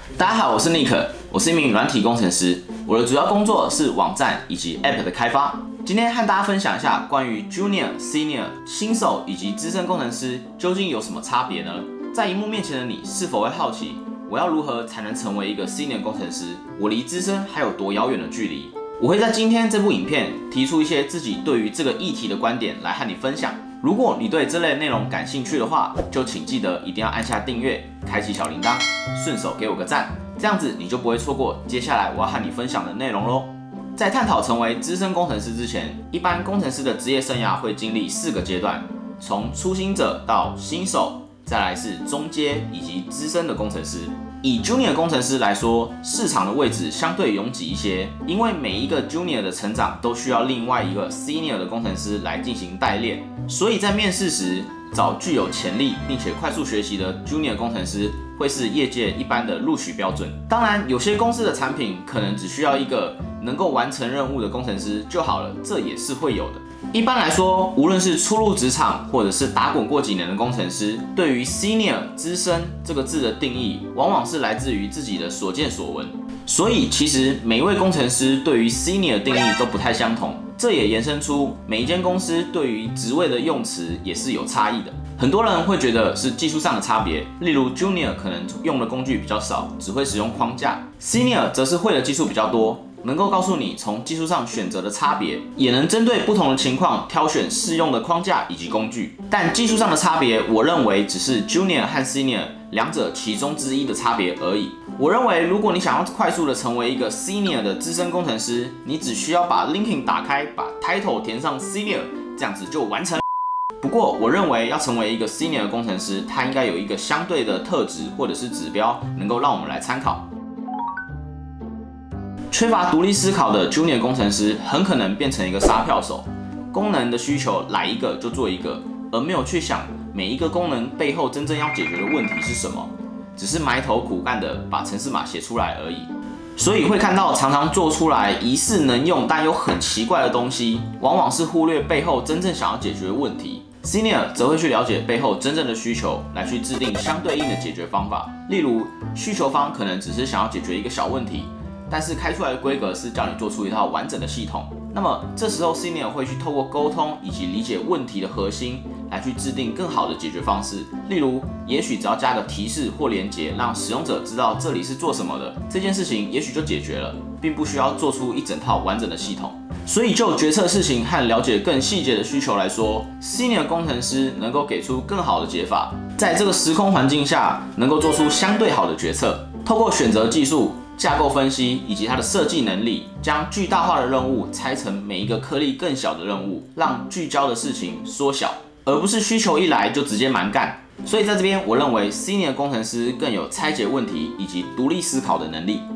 大家好，我是 Nick， 我是一名软体工程师，我的主要工作是网站以及 App 的开发。今天和大家分享一下关于 Junior、Senior、新手以及资深工程师究竟有什么差别呢？在荧幕面前的你是否会好奇，我要如何才能成为一个 Senior 工程师？我离资深还有多遥远的距离？我会在今天这部影片提出一些自己对于这个议题的观点来和你分享。如果你对这类内容感兴趣的话，就请记得一定要按下订阅，开启小铃铛，顺手给我个赞，这样子你就不会错过接下来我要和你分享的内容咯。在探讨成为资深工程师之前，一般工程师的职业生涯会经历4个阶段，从初心者到新手，再来是中阶以及资深的工程师。以 Junior 工程师来说，市场的位置相对拥挤一些，因为每一个 Junior 的成长都需要另外一个 Senior 的工程师来进行代练，所以在面试时找具有潜力并且快速学习的 Junior 工程师会是业界一般的录取标准。当然，有些公司的产品可能只需要一个能够完成任务的工程师就好了，这也是会有的。一般来说，无论是初入职场或者是打滚过几年的工程师，对于 Senior 资深这个字的定义，往往是来自于自己的所见所闻。所以，其实每一位工程师对于 Senior 的定义都不太相同，这也延伸出每一间公司对于职位的用词也是有差异的。很多人会觉得是技术上的差别，例如 Junior 可能用的工具比较少，只会使用框架 ，Senior 则是会的技术比较多，能够告诉你从技术上选择的差别，也能针对不同的情况挑选适用的框架以及工具。但技术上的差别，我认为只是 Junior 和 Senior 两者其中之一的差别而已。我认为，如果你想要快速的成为一个 Senior 的资深工程师，你只需要把 LinkedIn 打开，把 Title 填上 Senior， 这样子就完成。不过，我认为要成为一个 Senior 的工程师，他应该有一个相对的特质或者是指标，能够让我们来参考。缺乏独立思考的 Junior 工程师很可能变成一个撒票手，功能的需求来一个就做一个，而没有去想每一个功能背后真正要解决的问题是什么，只是埋头苦干的把程式码写出来而已。所以会看到常常做出来疑似能用但又很奇怪的东西，往往是忽略背后真正想要解决的问题。Senior 则会去了解背后真正的需求，来去制定相对应的解决方法。例如，需求方可能只是想要解决一个小问题，但是开出来的规格是叫你做出一套完整的系统。那么这时候 Senior 会去透过沟通以及理解问题的核心，来去制定更好的解决方式。例如，也许只要加个提示或连结，让使用者知道这里是做什么的，这件事情也许就解决了，并不需要做出一整套完整的系统。所以就决策事情和了解更细节的需求来说， Senior 工程师能够给出更好的解法，在这个时空环境下能够做出相对好的决策。透过选择技术、架构分析以及它的设计能力，将巨大化的任务拆成每一个颗粒更小的任务，让聚焦的事情缩小，而不是需求一来就直接蛮干。所以在这边，我认为 Senior 工程师更有拆解问题以及独立思考的能力。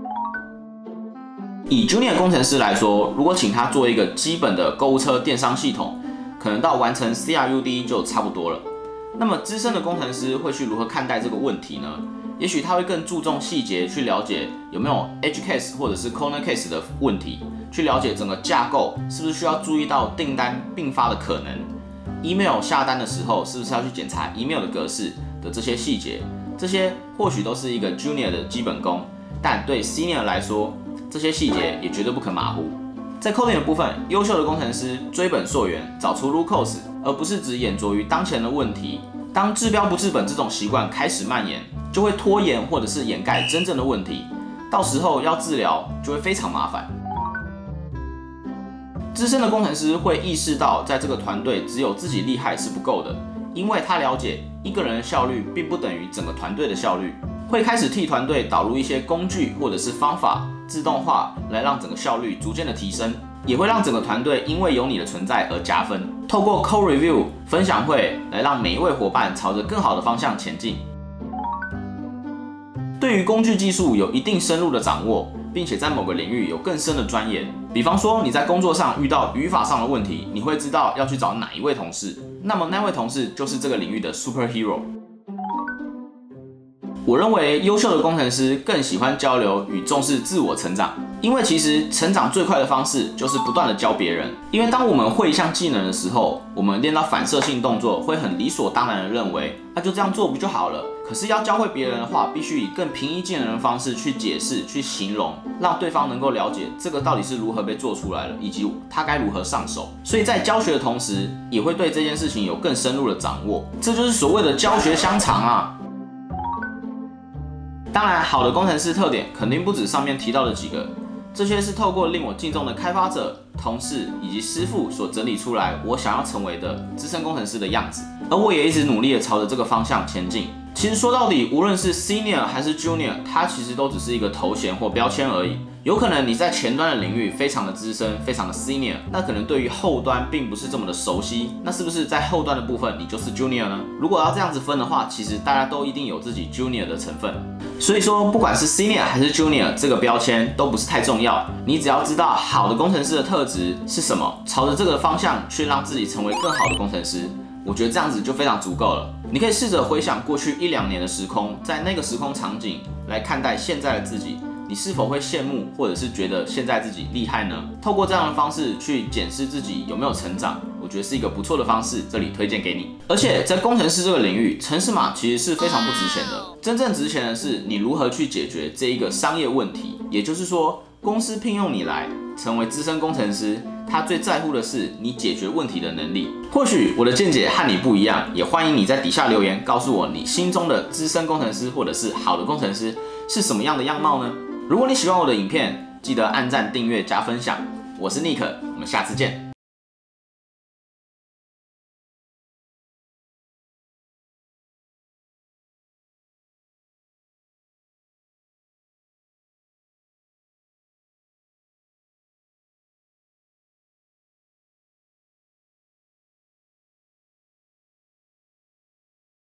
以 Junior 工程师来说，如果请他做一个基本的购物车电商系统，可能到完成 CRUD 就差不多了。那么资深的工程师会去如何看待这个问题呢？也许他会更注重细节，去了解有没有 edge case 或者是 corner case 的问题，去了解整个架构是不是需要注意到订单并发的可能 ，email 下单的时候是不是要去检查 email 的格式的这些细节，这些或许都是一个 Junior 的基本功，但对 Senior 来说，这些细节也绝对不可马虎。在 coding 的部分，优秀的工程师追本溯源，找出 root cause， 而不是只眼着于当前的问题。当治标不治本这种习惯开始蔓延，就会拖延或者是掩盖真正的问题，到时候要治疗就会非常麻烦。资深的工程师会意识到，在这个团队只有自己厉害是不够的，因为他了解一个人的效率并不等于整个团队的效率，会开始替团队导入一些工具或者是方法，自动化来让整个效率逐渐的提升，也会让整个团队因为有你的存在而加分。透过 Code Review 分享会来让每一位伙伴朝着更好的方向前进。对于工具技术有一定深入的掌握，并且在某个领域有更深的钻研，比方说你在工作上遇到语法上的问题，你会知道要去找哪一位同事，那么那位同事就是这个领域的 superhero。我认为优秀的工程师更喜欢交流与重视自我成长，因为其实成长最快的方式就是不断的教别人。因为当我们会一项技能的时候，我们练到反射性动作会很理所当然的认为，就这样做不就好了？ 可是要教会别人的话，必须以更平易近人的方式去解释、去形容，让对方能够了解这个到底是如何被做出来的，以及他该如何上手。所以在教学的同时，也会对这件事情有更深入的掌握。这就是所谓的教学相长啊。当然，好的工程师特点肯定不止上面提到的几个，这些是透过令我敬重的开发者、同事以及师傅所整理出来我想要成为的资深工程师的样子，而我也一直努力的朝着这个方向前进。其实说到底，无论是 Senior 还是 Junior， 它其实都只是一个头衔或标签而已。有可能你在前端的领域非常的资深，非常的 Senior， 那可能对于后端并不是这么的熟悉，那是不是在后端的部分你就是 Junior 呢？如果要这样子分的话，其实大家都一定有自己 Junior 的成分。所以说，不管是 Senior 还是 Junior， 这个标签都不是太重要，你只要知道好的工程师的特质是什么，朝着这个方向去让自己成为更好的工程师，我觉得这样子就非常足够了。你可以试着回想过去1-2年的时空，在那个时空场景来看待现在的自己，你是否会羡慕，或者是觉得现在自己厉害呢？透过这样的方式去检视自己有没有成长，我觉得是一个不错的方式，这里推荐给你。而且在工程师这个领域，程式码其实是非常不值钱的，真正值钱的是你如何去解决这一个商业问题。也就是说，公司聘用你来成为资深工程师，他最在乎的是你解决问题的能力。或许我的见解和你不一样，也欢迎你在底下留言告诉我你心中的资深工程师或者是好的工程师是什么样的样貌呢？如果你喜欢我的影片，记得按赞、订阅、加分享。我是 Nick，我们下次见。